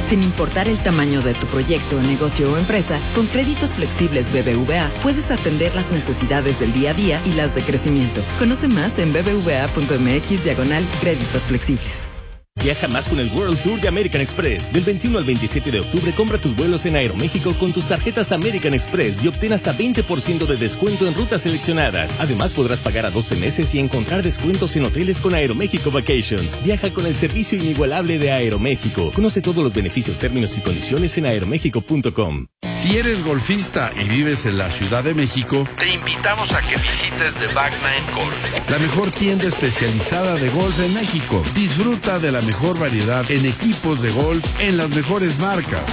Sin importar el tamaño de tu proyecto, negocio o empresa, con créditos flexibles BBVA puedes atender las necesidades del día a día y las de crecimiento. Conoce más en bbva.mx/créditos flexibles. Viaja más con el World Tour de American Express. Del 21 al 27 de octubre compra tus vuelos en Aeroméxico con tus tarjetas American Express y obtén hasta 20% de descuento en rutas seleccionadas. Además podrás pagar a 12 meses y encontrar descuentos en hoteles con Aeroméxico Vacations. Viaja con el servicio inigualable de Aeroméxico. Conoce todos los beneficios, términos y condiciones en aeroméxico.com. Si eres golfista y vives en la Ciudad de México, te invitamos a que visites The Back Nine Golf, la mejor tienda especializada de golf en México. Disfruta de la mejor variedad en equipos de golf en las mejores marcas.